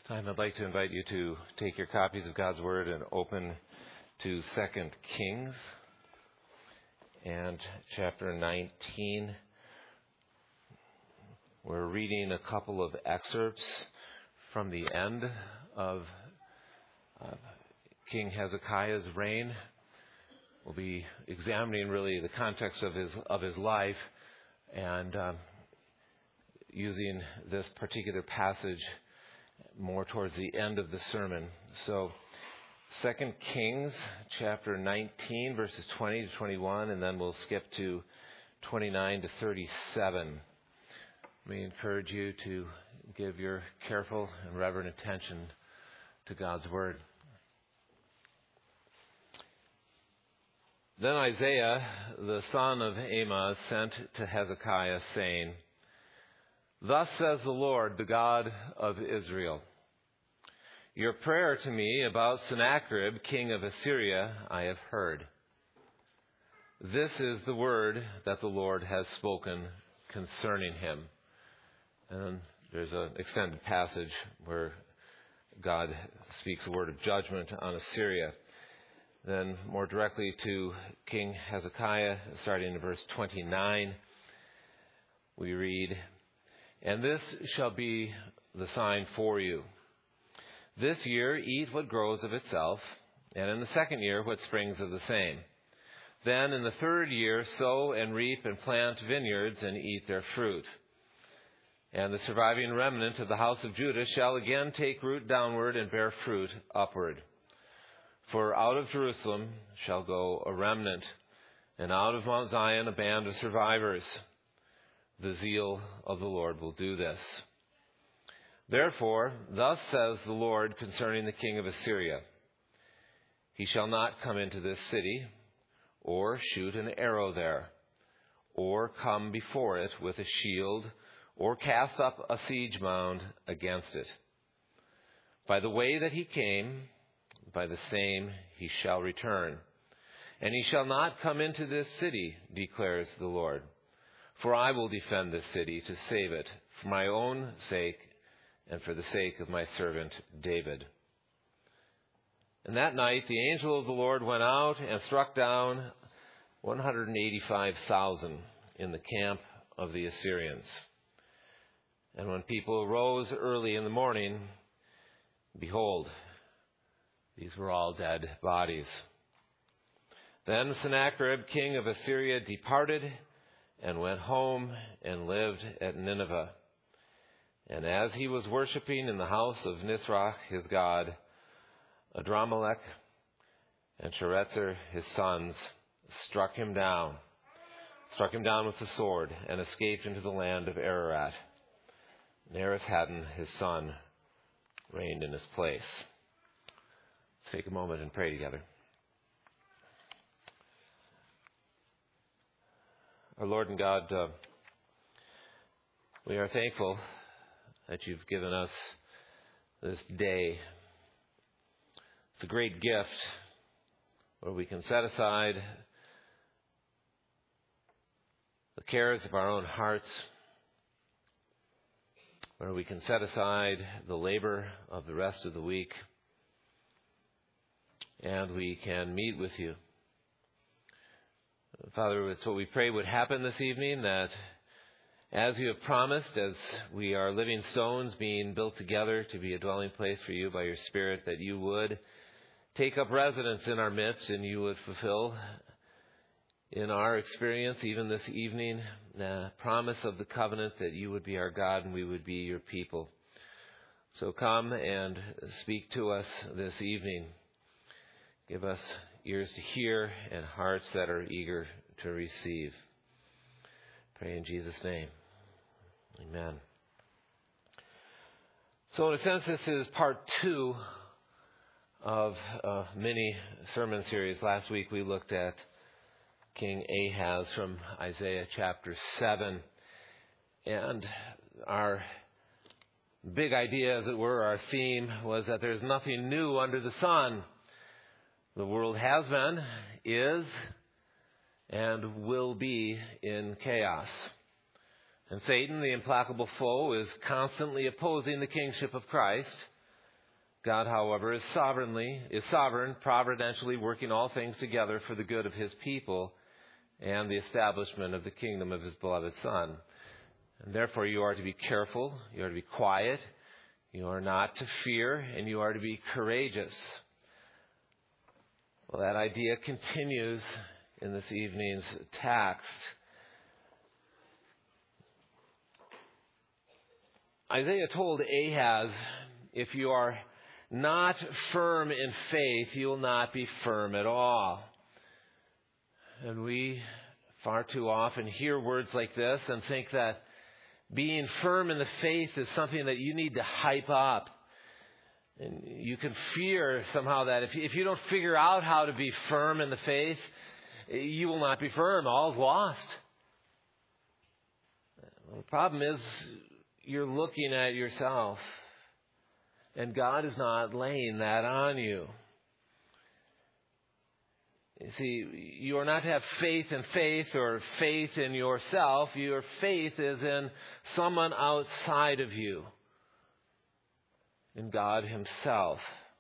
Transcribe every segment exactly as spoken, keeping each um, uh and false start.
Time, I'd like to invite you to take your copies of God's Word and open to Second Kings and chapter nineteen. We're reading a couple of excerpts from the end of uh, King Hezekiah's reign. We'll be examining really the context of his of his life and um, using this particular passage more towards the end of the sermon. So, Second Kings chapter nineteen, verses twenty to twenty-one, and then we'll skip to twenty-nine to thirty-seven. We encourage you to give your careful and reverent attention to God's Word. Then Isaiah, the son of Amoz, sent to Hezekiah, saying, "Thus says the Lord, the God of Israel, your prayer to me about Sennacherib, king of Assyria, I have heard. This is the word that the Lord has spoken concerning him." And there's an extended passage where God speaks a word of judgment on Assyria. Then more directly to King Hezekiah, starting in verse twenty-nine, we read, "And this shall be the sign for you. This year eat what grows of itself, and in the second year what springs of the same. Then in the third year sow and reap and plant vineyards and eat their fruit. And the surviving remnant of the house of Judah shall again take root downward and bear fruit upward. For out of Jerusalem shall go a remnant, and out of Mount Zion a band of survivors. The zeal of the Lord will do this. Therefore, thus says the Lord concerning the king of Assyria, he shall not come into this city, or shoot an arrow there, or come before it with a shield, or cast up a siege mound against it. By the way that he came, by the same he shall return. And he shall not come into this city, declares the Lord. For I will defend this city to save it, for my own sake and for the sake of my servant David." And that night the angel of the Lord went out and struck down one hundred eighty-five thousand in the camp of the Assyrians. And when people rose early in the morning, behold, these were all dead bodies. Then Sennacherib, king of Assyria, departed and went home and lived at Nineveh. And as he was worshipping in the house of Nisroch, his god, Adramelech and Sharezer, his sons, struck him down, struck him down with the sword, and escaped into the land of Ararat. Esarhaddon, his son, reigned in his place. Let's take a moment and pray together. Our Lord and God, uh, we are thankful that you've given us this day. It's a great gift where we can set aside the cares of our own hearts, where we can set aside the labor of the rest of the week, and we can meet with you. Father, it's what we pray would happen this evening, that as you have promised, as we are living stones being built together to be a dwelling place for you by your Spirit, that you would take up residence in our midst and you would fulfill in our experience, even this evening, the promise of the covenant that you would be our God and we would be your people. So come and speak to us this evening. Give us ears to hear and hearts that are eager to receive. Pray in Jesus' name. Amen. So in a sense, this is part two of a mini sermon series. Last week we looked at King Ahaz from Isaiah chapter seven. And our big idea, as it were, our theme, was that there's nothing new under the sun. The world has been, is, and will be in chaos. And Satan, the implacable foe, is constantly opposing the kingship of Christ God, however, is sovereignly, is sovereign, providentially working all things together for the good of his people and the establishment of the kingdom of his beloved Son. And therefore you are to be careful, you are to be quiet, you are not to fear, and you are to be courageous. Well, that idea continues in this evening's text. Isaiah told Ahaz, if you are not firm in faith, you will not be firm at all. And we far too often hear words like this and think that being firm in the faith is something that you need to hype up. And you can fear somehow that if you, if you don't figure out how to be firm in the faith, you will not be firm. All is lost. The problem is you're looking at yourself, and God is not laying that on you. You see, you are not to have faith in faith or faith in yourself. Your faith is in someone outside of you, in God himself.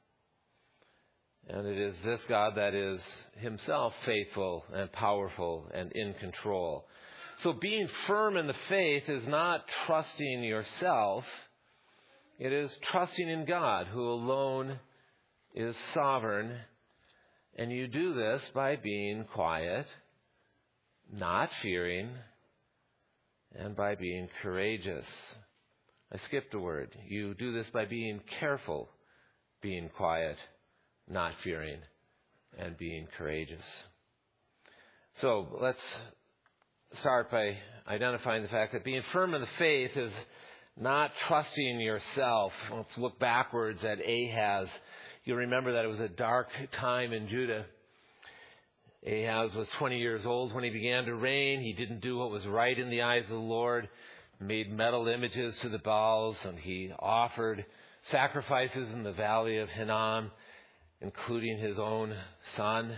And it is this God that is himself faithful and powerful and in control. So being firm in the faith is not trusting yourself. It is trusting in God, who alone is sovereign. And you do this by being quiet, not fearing, and by being courageous. I skipped a word. You do this by being careful, being quiet, not fearing, and being courageous. So let's start by identifying the fact that being firm in the faith is not trusting yourself. Let's look backwards at Ahaz. You'll remember that it was a dark time in Judah. Ahaz was twenty years old when he began to reign. He didn't do what was right in the eyes of the Lord, made metal images to the Baals, and he offered sacrifices in the valley of Hinnom, including his own son.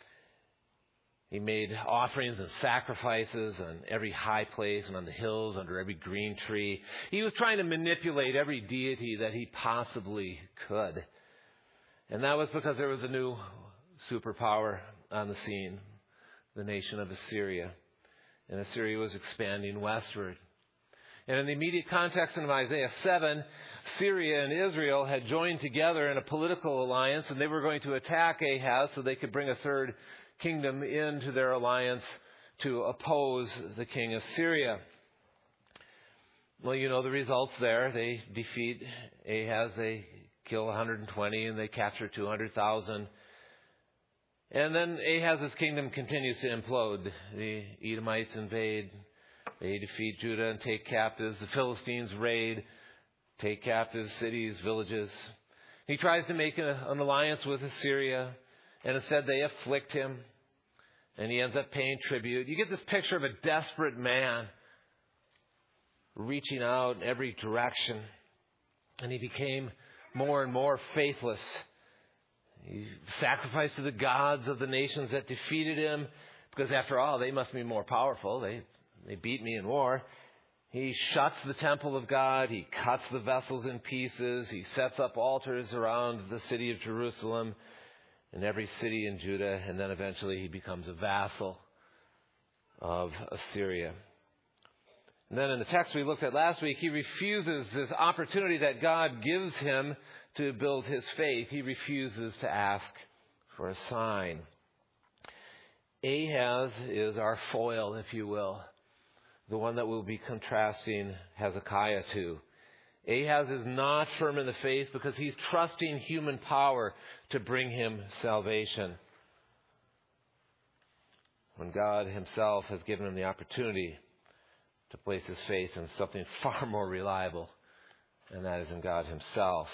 He made offerings and sacrifices on every high place and on the hills, under every green tree. He was trying to manipulate every deity that he possibly could. And that was because there was a new superpower on the scene, the nation of Assyria. And Assyria was expanding westward. And in the immediate context of Isaiah seven, Syria and Israel had joined together in a political alliance, and they were going to attack Ahaz so they could bring a third kingdom into their alliance to oppose the king of Syria. Well, you know the results there. They defeat Ahaz, they kill one hundred twenty, and they capture two hundred thousand. And then Ahaz's kingdom continues to implode. The Edomites invade. They defeat Judah and take captives. The Philistines raid, take captive cities, villages. He tries to make a, an alliance with Assyria, and instead they afflict him, and he ends up paying tribute. You get this picture of a desperate man reaching out in every direction, and he became more and more faithless. He sacrificed to the gods of the nations that defeated him, because after all, they must be more powerful. They they beat me in war. He shuts the temple of God. He cuts the vessels in pieces. He sets up altars around the city of Jerusalem and every city in Judah. And then eventually he becomes a vassal of Assyria. And then in the text we looked at last week, he refuses this opportunity that God gives him to build his faith. He refuses to ask for a sign. Ahaz is our foil, if you will, the one that we'll be contrasting Hezekiah to. Ahaz is not firm in the faith because he's trusting human power to bring him salvation, when God himself has given him the opportunity to place his faith in something far more reliable, and that is in God himself.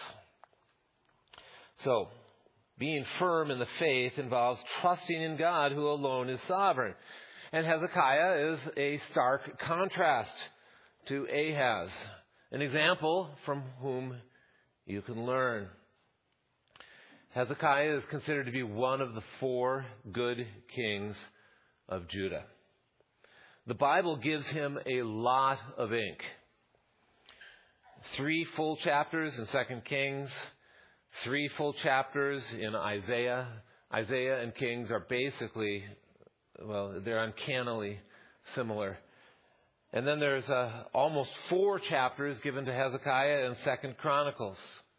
So, being firm in the faith involves trusting in God, who alone is sovereign. And Hezekiah is a stark contrast to Ahaz, an example from whom you can learn. Hezekiah is considered to be one of the four good kings of Judah. The Bible gives him a lot of ink. Three full chapters in Second Kings, three full chapters in Isaiah. Isaiah and Kings are basically, well, they're uncannily similar. And then there's uh, almost four chapters given to Hezekiah in Second Chronicles.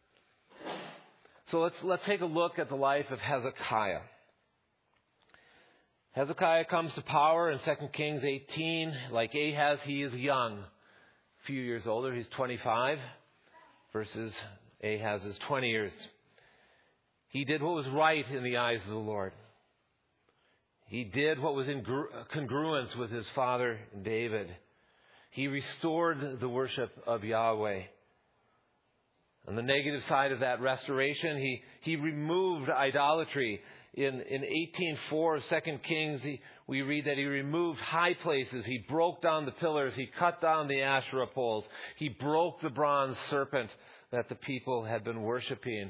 So let's let's take a look at the life of Hezekiah. Hezekiah comes to power in Second Kings eighteen. Like Ahaz, he is young, a few years older. He's twenty-five versus Ahaz's twenty years. He did what was right in the eyes of the Lord. He did what was in congruence with his father David. He restored the worship of Yahweh. On the negative side of that restoration, he, he removed idolatry. In, in eighteen four of Second Kings, he, we read that he removed high places. He broke down the pillars. He cut down the Asherah poles. He broke the bronze serpent that the people had been worshiping.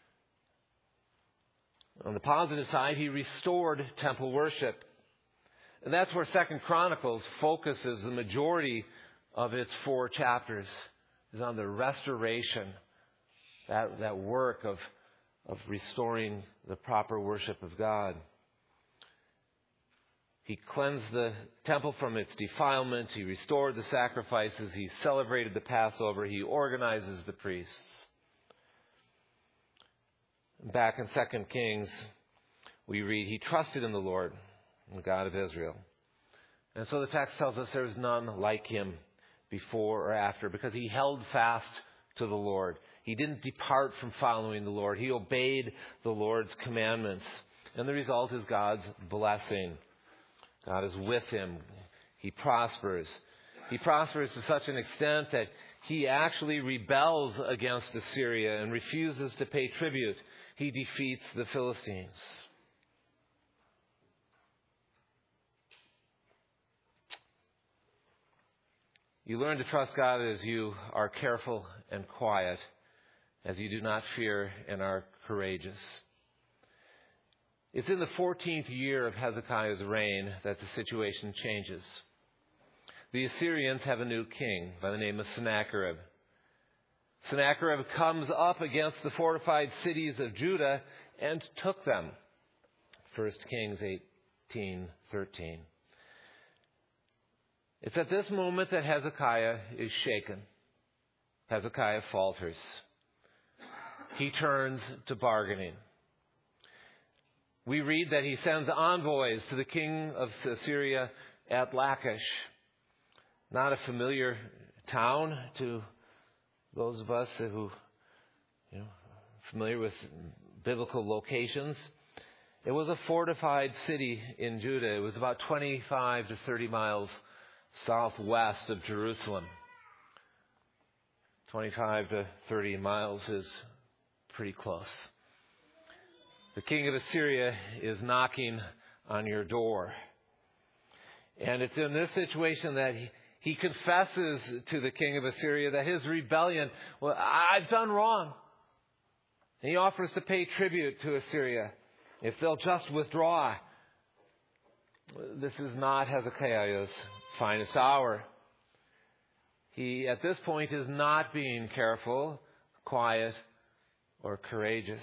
On the positive side, he restored temple worship. And that's where Second Chronicles focuses. The majority of its four chapters is on the restoration, that, that work of, of restoring the proper worship of God. He cleansed the temple from its defilement. He restored the sacrifices. He celebrated the Passover. He organizes the priests. Back in Second Kings, we read, he trusted in the Lord, the God of Israel. And so the text tells us there is none like him before or after, because he held fast to the Lord. He didn't depart from following the Lord. He obeyed the Lord's commandments. And the result is God's blessing. God is with him. He prospers. He prospers to such an extent that he actually rebels against Assyria and refuses to pay tribute. He defeats the Philistines. You learn to trust God as you are careful and quiet, as you do not fear and are courageous. It's in the fourteenth year of Hezekiah's reign that the situation changes. The Assyrians have a new king by the name of Sennacherib. Sennacherib comes up against the fortified cities of Judah and took them. First Kings eighteen thirteen. It's at this moment that Hezekiah is shaken. Hezekiah falters. He turns to bargaining. We read that he sends envoys to the king of Assyria at Lachish. Not a familiar town to those of us who, you know, are familiar with biblical locations. It was a fortified city in Judah. It was about twenty-five to thirty miles southwest of Jerusalem. twenty-five to thirty miles is pretty close. The king of Assyria is knocking on your door. And it's in this situation that he, he confesses to the king of Assyria that his rebellion, well, I've done wrong. And he offers to pay tribute to Assyria if they'll just withdraw. This is not Hezekiah's finest hour. He, at this point, is not being careful, quiet, or courageous.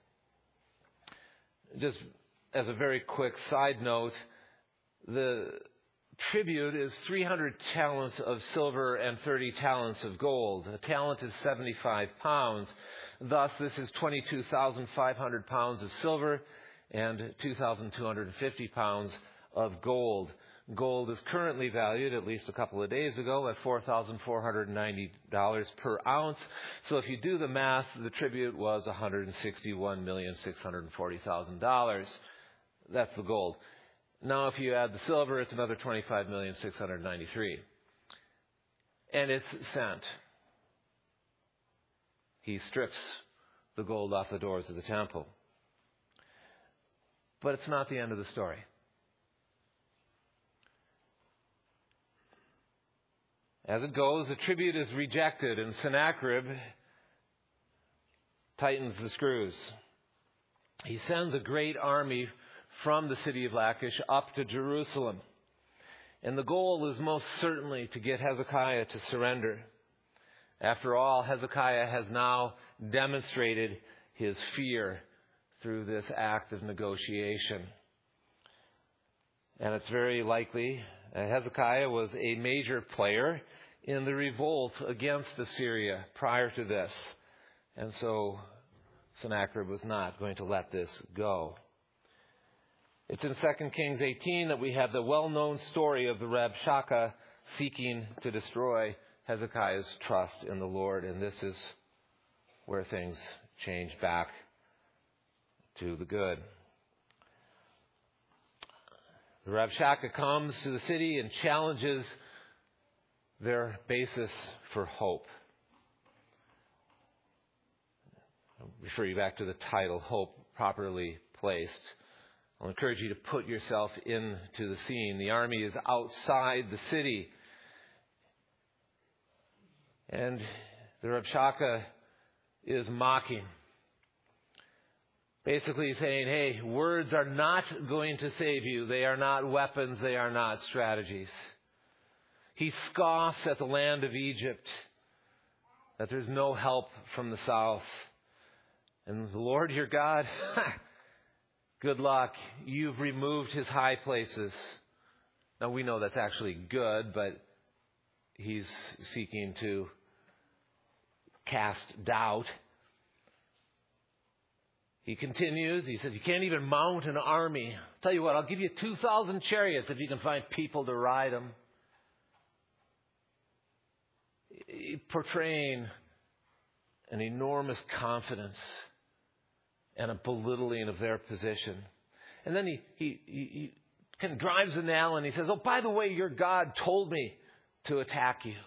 Just as a very quick side note, the tribute is three hundred talents of silver and thirty talents of gold. A talent is seventy-five pounds. Thus, this is twenty-two thousand five hundred pounds of silver and two thousand two hundred fifty pounds of gold. Gold is currently valued, at least a couple of days ago, at four thousand four hundred ninety dollars per ounce. So if you do the math, the tribute was one hundred sixty-one million six hundred forty thousand dollars. That's the gold. Now if you add the silver, it's another twenty-five million six hundred ninety-three thousand dollars. And it's sent. He strips the gold off the doors of the temple. But it's not the end of the story. As it goes, the tribute is rejected, and Sennacherib tightens the screws. He sends a great army from the city of Lachish up to Jerusalem. And the goal is most certainly to get Hezekiah to surrender. After all, Hezekiah has now demonstrated his fear through this act of negotiation. And it's very likely that Hezekiah was a major player in the revolt against Assyria prior to this. And so Sennacherib was not going to let this go. It's in Second Kings eighteen that we have the well-known story of the Rabshakeh seeking to destroy Hezekiah's trust in the Lord. And this is where things change back to the good. The Rabshakeh comes to the city and challenges their basis for hope. I'll refer you back to the title, Hope Properly Placed. I'll encourage you to put yourself into the scene. The army is outside the city. And the Rabshakeh is mocking. Basically saying, hey, words are not going to save you. They are not weapons. They are not strategies. He scoffs at the land of Egypt, that there's no help from the south. And the Lord your God, good luck. You've removed his high places. Now we know that's actually good, but he's seeking to cast doubt. He continues. He says, you can't even mount an army. I'll tell you what, I'll give you two thousand chariots if you can find people to ride them. Portraying an enormous confidence and a belittling of their position. And then he, he, he, he kind of drives the nail and he says, oh, by the way, your God told me to attack you.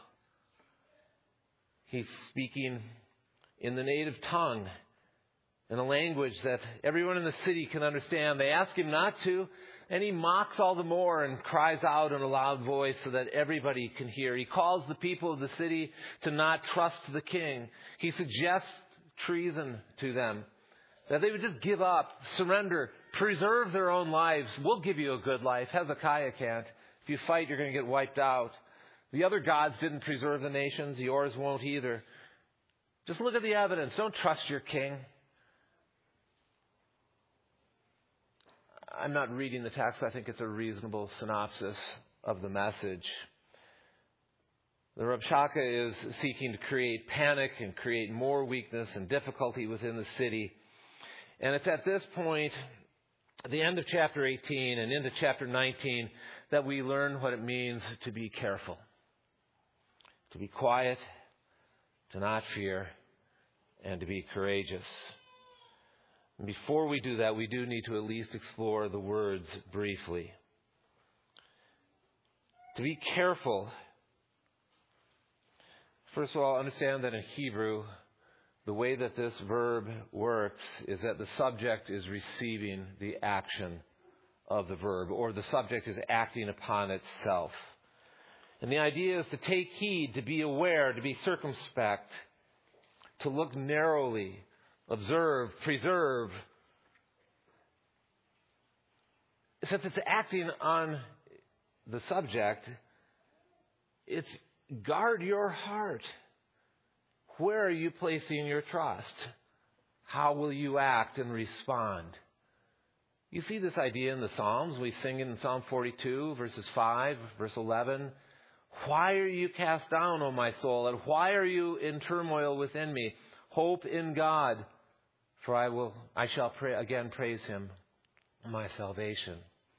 He's speaking in the native tongue, in a language that everyone in the city can understand. They ask him not to, and he mocks all the more and cries out in a loud voice so that everybody can hear. He calls the people of the city to not trust the king. He suggests treason to them, that they would just give up, surrender, preserve their own lives. We'll give you a good life. Hezekiah can't. If you fight, you're going to get wiped out. The other gods didn't preserve the nations. Yours won't either. Just look at the evidence. Don't trust your king. I'm not reading the text. I think it's a reasonable synopsis of the message. The Rabshakeh is seeking to create panic and create more weakness and difficulty within the city. And it's at this point, at the end of chapter eighteen and into chapter nineteen, that we learn what it means to be careful. To be quiet, to not fear, and to be courageous. And before we do that, we do need to at least explore the words briefly. To be careful. First of all, understand that in Hebrew, the way that this verb works is that the subject is receiving the action of the verb, or the subject is acting upon itself. And the idea is to take heed, to be aware, to be circumspect, to look narrowly, observe, preserve. Since it's acting on the subject, it's guard your heart. Where are you placing your trust? How will you act and respond? You see this idea in the Psalms. We sing it in Psalm forty-two, verses five, verse eleven. Why are you cast down, O my soul, and why are you in turmoil within me? Hope in God, for I will, I shall pray, again praise him, my salvation.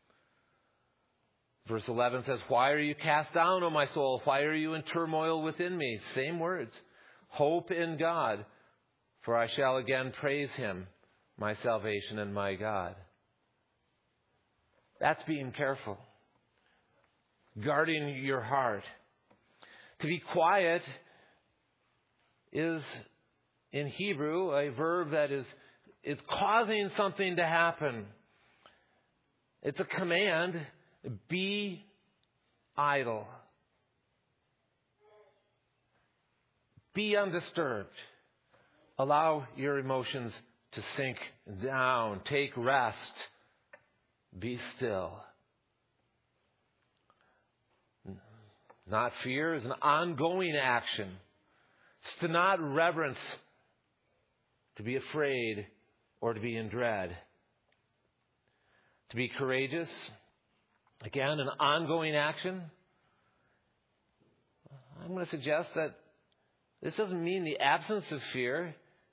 Verse eleven says, why are you cast down, O my soul? Why are you in turmoil within me? Same words. Hope in God, for I shall again praise him, my salvation and my God. That's being careful. Guarding your heart. To be quiet is, in Hebrew, a verb that is, is causing something to happen. It's a command. Be idle. Be undisturbed. Allow your emotions to sink down. Take rest. Be still. Not fear is an ongoing action. It's to not reverence, to be afraid, or to be in dread. To be courageous, again, an ongoing action. I'm going to suggest that this doesn't mean the absence of fear.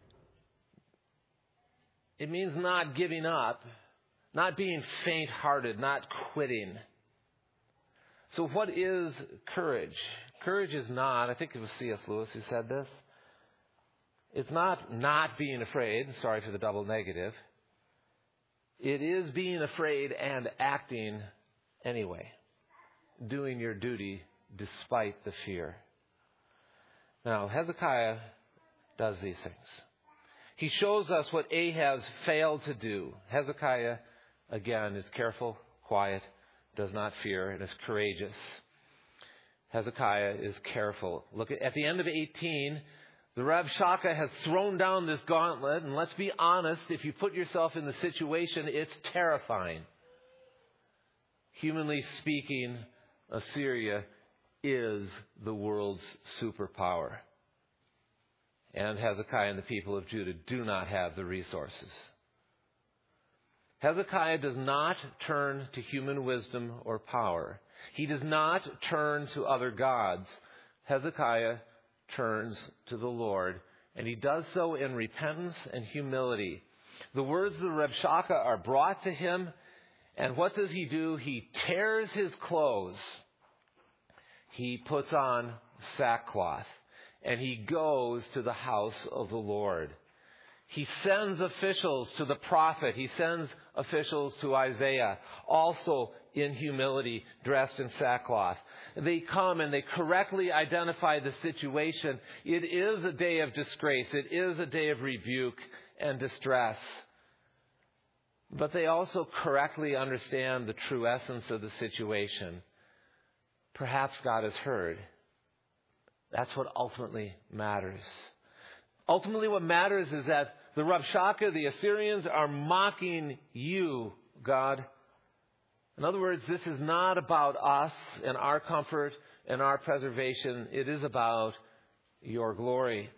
It means not giving up, not being faint-hearted, not quitting. So what is courage? Courage is not, I think it was C S Lewis who said this, it's not not being afraid, sorry for the double negative. It is being afraid and acting anyway, doing your duty despite the fear. Now, Hezekiah does these things. He shows us what Ahaz failed to do. Hezekiah, again, is careful, quiet, does not fear, and is courageous. Hezekiah is careful. Look at, at the end of eighteen, the Rabshakeh has thrown down this gauntlet, and let's be honest, if you put yourself in the situation, it's terrifying. Humanly speaking, Assyria is the world's superpower. And Hezekiah and the people of Judah do not have the resources. Hezekiah does not turn to human wisdom or power. He does not turn to other gods. Hezekiah turns to the Lord, and he does so in repentance and humility. The words of the Rabshakeh are brought to him, and what does he do? He tears his clothes. He puts on sackcloth, and he goes to the house of the Lord. He sends officials to the prophet. He sends officials to Isaiah, also in humility, dressed in sackcloth. They come and they correctly identify the situation. It is a day of disgrace. It is a day of rebuke and distress. But they also correctly understand the true essence of the situation. Perhaps God has heard. That's what ultimately matters. Ultimately, what matters is that the Rabshakeh, the Assyrians, are mocking you, God. In other words, this is not about us and our comfort and our preservation. It is about your glory.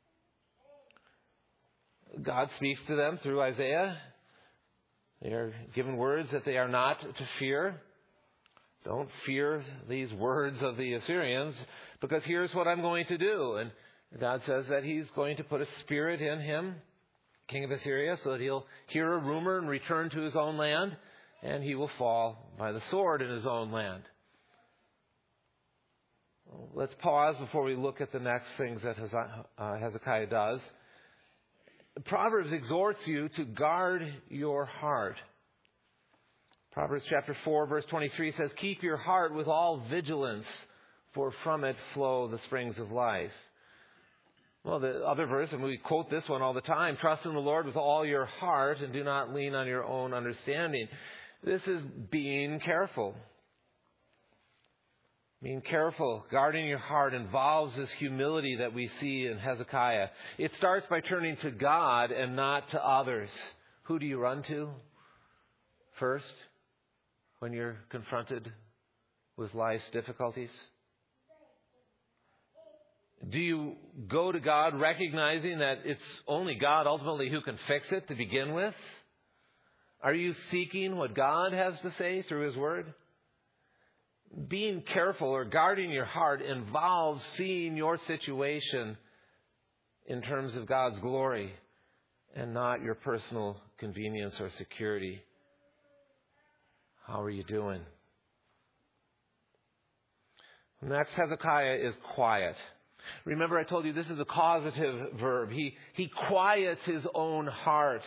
God speaks to them through Isaiah. They are given words that they are not to fear. Don't fear these words of the Assyrians, because here's what I'm going to do. And God says that He's going to put a spirit in him, king of Assyria, so that he'll hear a rumor and return to his own land, and he will fall by the sword in his own land. Let's pause before we look at the next things that Hezekiah does. Proverbs exhorts you to guard your heart. Proverbs chapter four, verse twenty-three says, "Keep your heart with all vigilance, for from it flow the springs of life." Well, the other verse, and we quote this one all the time, "Trust in the Lord with all your heart and do not lean on your own understanding." This is being careful. Being careful, guarding your heart involves this humility that we see in Hezekiah. It starts by turning to God and not to others. Who do you run to first when you're confronted with life's difficulties? Do you go to God recognizing that it's only God ultimately who can fix it to begin with? Are you seeking what God has to say through His Word? Being careful or guarding your heart involves seeing your situation in terms of God's glory and not your personal convenience or security. How are you doing? Next, Hezekiah is quiet. Remember, I told you this is a causative verb. He, he quiets his own heart.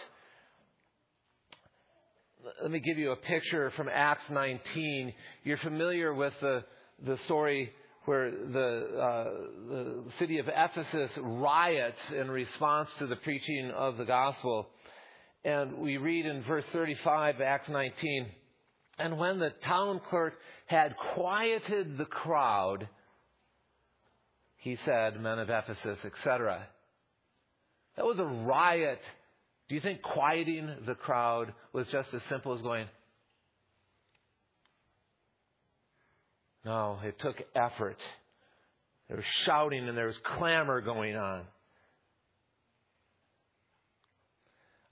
Let me give you a picture from Acts nineteen. You're familiar with the, the story where the, uh, the city of Ephesus riots in response to the preaching of the gospel. And we read in verse thirty-five, Acts nineteen, "And when the town clerk had quieted the crowd, he said, 'Men of Ephesus,'" et cetera. That was a riot. Do you think quieting the crowd was just as simple as going? No, it took effort. There was shouting and there was clamor going on.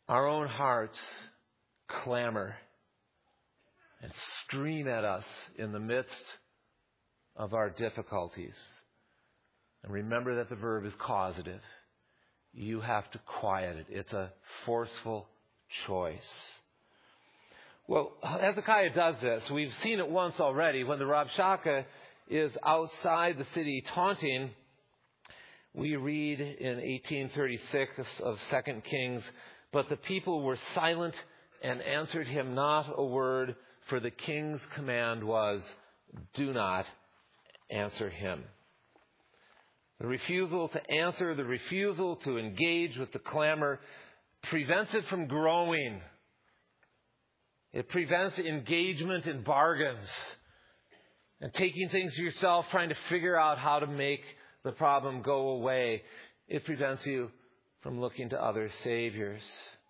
our own hearts clamor and scream at us in the midst of our difficulties. And remember that the verb is causative. You have to quiet it. It's a forceful choice. Well, Hezekiah does this. We've seen it once already. When the Rabshakeh is outside the city taunting, we read in eighteen thirty-six of Second Kings, "But the people were silent and answered him not a word, for the king's command was, 'Do not answer him.'" The refusal to answer, the refusal to engage with the clamor prevents it from growing. It prevents engagement in bargains and taking things to yourself, trying to figure out how to make the problem go away. It prevents you from looking to other saviors.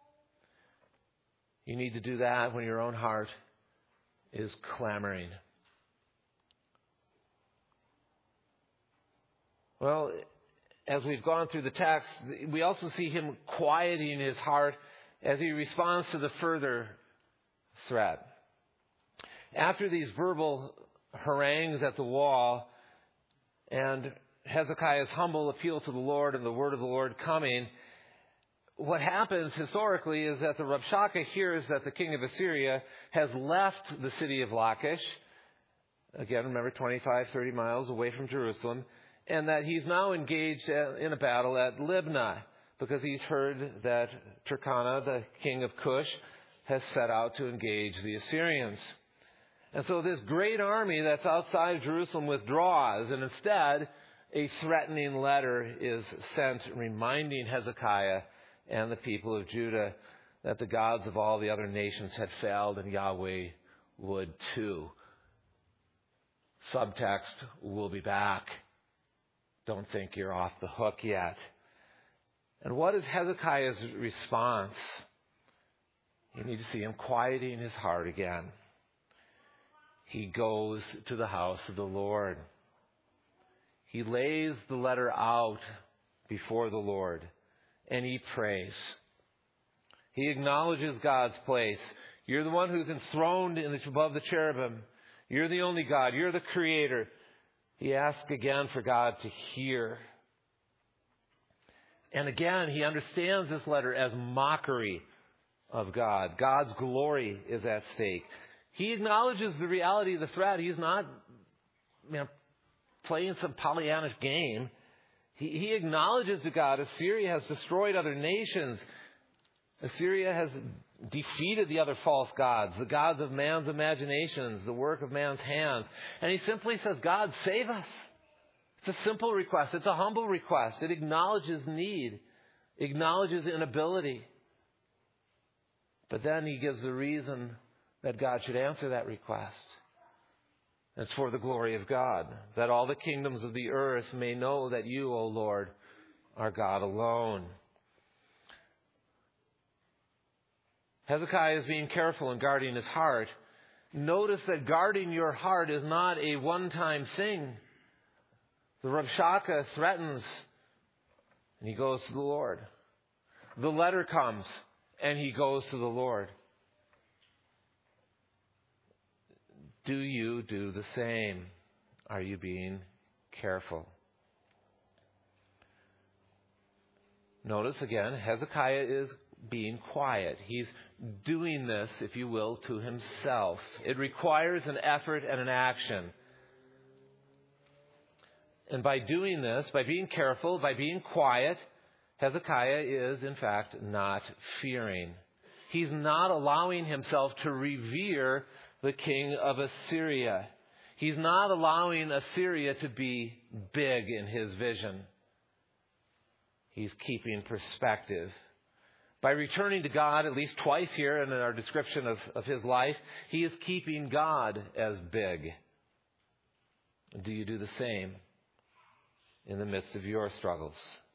You need to do that when your own heart is clamoring. Well, as we've gone through the text, we also see him quieting his heart as he responds to the further threat. After these verbal harangues at the wall and Hezekiah's humble appeal to the Lord and the word of the Lord coming, what happens historically is that the Rabshakeh hears that the king of Assyria has left the city of Lachish, again, remember, twenty-five, thirty miles away from Jerusalem, and that he's now engaged in a battle at Libnah because he's heard that Turkana, the king of Cush, has set out to engage the Assyrians. And so this great army that's outside of Jerusalem withdraws, and instead a threatening letter is sent reminding Hezekiah and the people of Judah that the gods of all the other nations had failed and Yahweh would too. Subtext, we'll be back. Don't think you're off the hook yet. And what is Hezekiah's response? You need to see him quieting his heart again. He goes to the house of the Lord. He lays the letter out before the Lord, and he prays. He acknowledges God's place. You're the one who's enthroned in the, above the cherubim. You're the only God. You're the creator. He asks again for God to hear. And again, he understands this letter as mockery of God. God's glory is at stake. He acknowledges the reality of the threat. He's not, you know, playing some Pollyannish game. He, he acknowledges to God Assyria has destroyed other nations. Assyria has defeated the other false gods, the gods of man's imaginations, the work of man's hands. And he simply says, God, save us. It's a simple request. It's a humble request. It acknowledges need, acknowledges inability. But then he gives the reason that God should answer that request. It's for the glory of God, that all the kingdoms of the earth may know that you, O Lord, are God alone. Hezekiah is being careful in guarding his heart. Notice that guarding your heart is not a one-time thing. The Rabshakeh threatens, and he goes to the Lord. The letter comes, and he goes to the Lord. Do you do the same? Are you being careful? Notice again, Hezekiah is being quiet. He's doing this, if you will, to himself. It requires an effort and an action. And by doing this, by being careful, by being quiet, Hezekiah is, in fact, not fearing. He's not allowing himself to revere the king of Assyria. He's not allowing Assyria to be big in his vision. He's keeping perspective. By returning to God at least twice here in our description of, of his life, he is keeping God as big. Do you do the same in the midst of your struggles?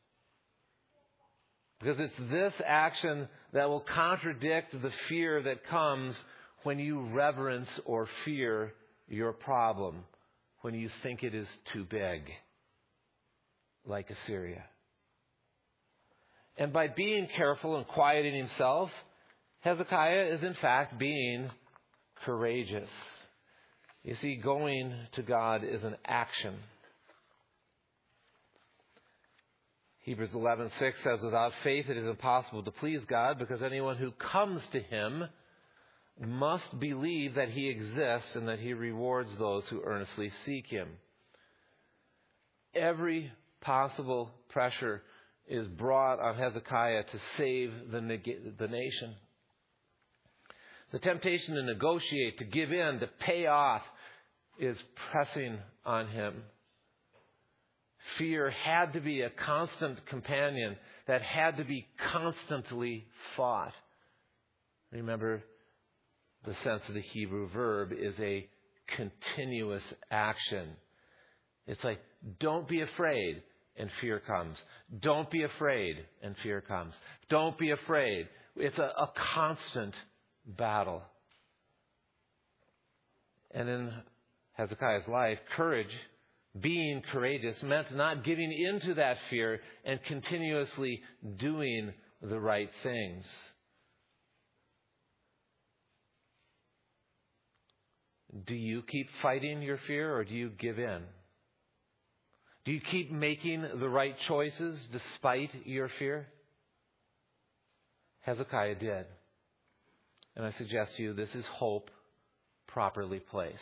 Because it's this action that will contradict the fear that comes when you reverence or fear your problem, when you think it is too big, like Assyria. And by being careful and quieting himself, Hezekiah is in fact being courageous. You see, going to God is an action. Hebrews eleven six says, without faith it is impossible to please God, because anyone who comes to Him must believe that He exists and that He rewards those who earnestly seek Him. Every possible pressure is brought on Hezekiah to save the, the nation. The temptation to negotiate, to give in, to pay off is pressing on him. Fear had to be a constant companion that had to be constantly fought. Remember, the sense of the Hebrew verb is a continuous action. It's like, don't be afraid, and fear comes. Don't be afraid, and fear comes. Don't be afraid. It's a, a constant battle. And in Hezekiah's life, courage, being courageous, meant not giving into that fear and continuously doing the right things. Do you keep fighting your fear, or do you give in? Do you keep making the right choices despite your fear? Hezekiah did. And I suggest to you this is hope properly placed.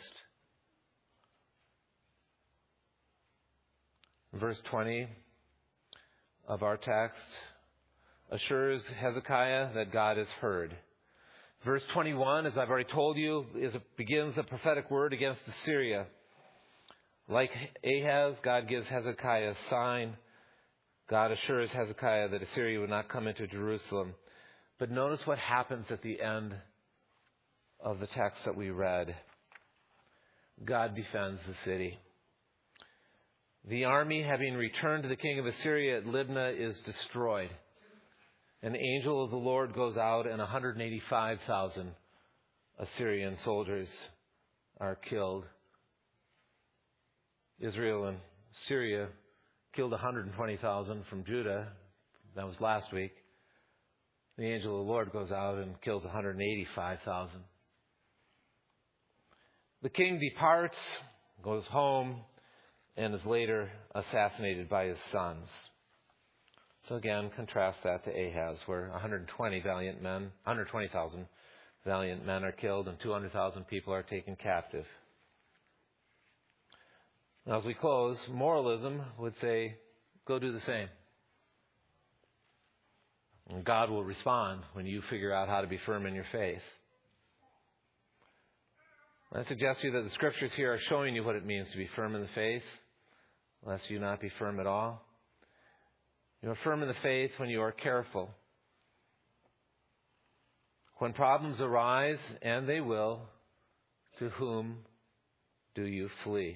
Verse twenty of our text assures Hezekiah that God has heard. Verse twenty-one, as I've already told you, is begins a prophetic word against Assyria. Like Ahaz, God gives Hezekiah a sign. God assures Hezekiah that Assyria would not come into Jerusalem. But notice what happens at the end of the text that we read. God defends the city. The army, having returned to the king of Assyria at Libnah, is destroyed. An angel of the Lord goes out, and one hundred eighty-five thousand Assyrian soldiers are killed. Israel and Syria killed one hundred twenty thousand from Judah. That was last week. The angel of the Lord goes out and kills one hundred eighty-five thousand. The king departs, goes home, and is later assassinated by his sons. So again, contrast that to Ahaz, where one hundred twenty valiant men, one hundred twenty thousand valiant men are killed and two hundred thousand people are taken captive. Now, as we close, moralism would say, go do the same. And God will respond when you figure out how to be firm in your faith. I suggest to you that the scriptures here are showing you what it means to be firm in the faith, lest you not be firm at all. You are firm in the faith when you are careful. When problems arise, and they will, to whom do you flee?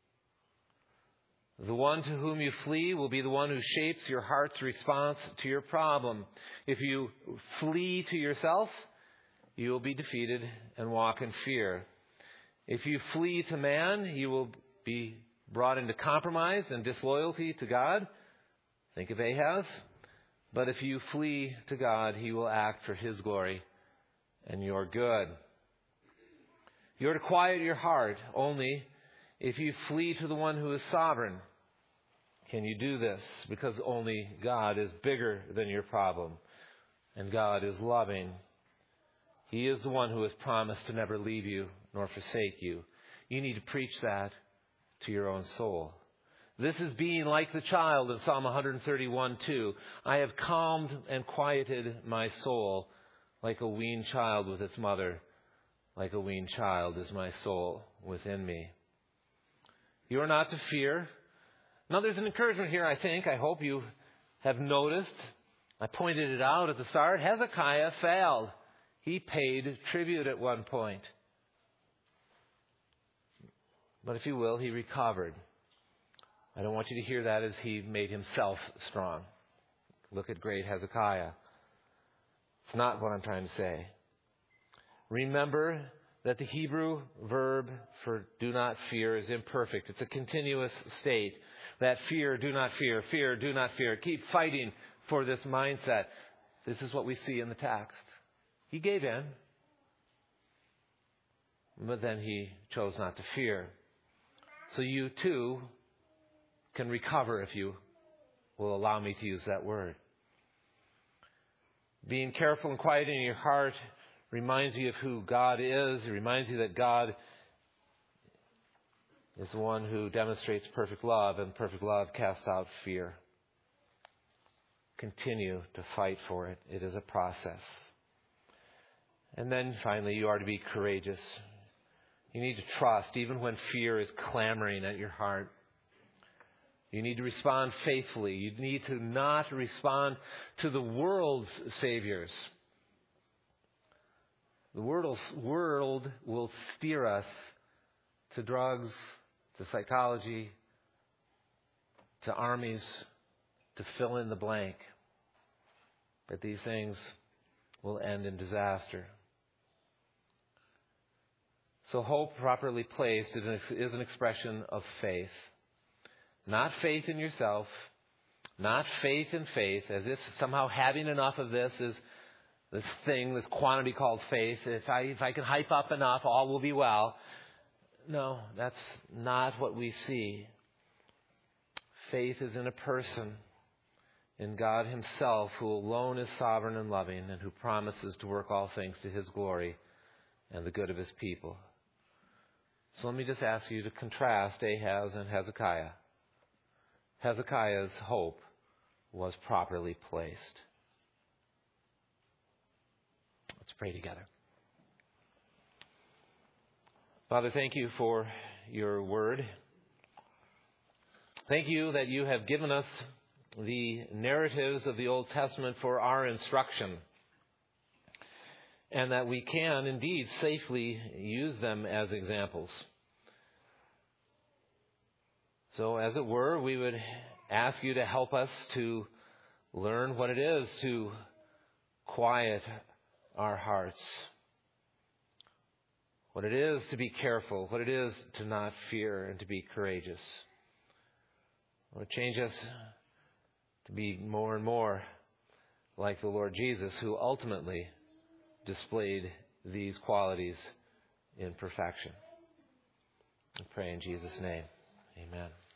The one to whom you flee will be the one who shapes your heart's response to your problem. If you flee to yourself, you will be defeated and walk in fear. If you flee to man, you will be brought into compromise and disloyalty to God. Think of Ahaz. But if you flee to God, He will act for His glory and your good. You are to quiet your heart only if you flee to the one who is sovereign. Can you do this? Because only God is bigger than your problem, and God is loving. He is the one who has promised to never leave you nor forsake you. You need to preach that to your own soul. This is being like the child in Psalm one thirty-one two. I have calmed and quieted my soul like a weaned child with its mother. Like a weaned child is my soul within me. You are not to fear. Now there's an encouragement here, I think. I hope you have noticed. I pointed it out at the start. Hezekiah failed. He paid tribute at one point. But if you will, he recovered. I don't want you to hear that as he made himself strong. Look at great Hezekiah. It's not what I'm trying to say. Remember that the Hebrew verb for do not fear is imperfect. It's a continuous state. That fear, do not fear, fear, do not fear. Keep fighting for this mindset. This is what we see in the text. He gave in, but then he chose not to fear. So you too can recover if you will allow me to use that word. Being careful and quiet in your heart reminds you of who God is. It reminds you that God is the one who demonstrates perfect love, and perfect love casts out fear. Continue to fight for it. It is a process. And then finally, you are to be courageous. You need to trust even when fear is clamoring at your heart. You need to respond faithfully. You need to not respond to the world's saviors. The world world will steer us to drugs, to psychology, to armies, to fill in the blank. But these things will end in disaster. So hope properly placed is an expression of faith. Not faith in yourself, not faith in faith, as if somehow having enough of this is this thing, this quantity called faith. If I, if I can hype up enough, all will be well. No, that's not what we see. Faith is in a person, in God Himself, who alone is sovereign and loving, and who promises to work all things to His glory and the good of His people. So let me just ask you to contrast Ahaz and Hezekiah. Hezekiah's hope was properly placed. Let's pray together. Father, thank you for your word. Thank you that you have given us the narratives of the Old Testament for our instruction, and that we can indeed safely use them as examples. So, as it were, we would ask you to help us to learn what it is to quiet our hearts, what it is to be careful, what it is to not fear and to be courageous. Lord, change us to be more and more like the Lord Jesus, who ultimately displayed these qualities in perfection. I pray in Jesus' name. Amen.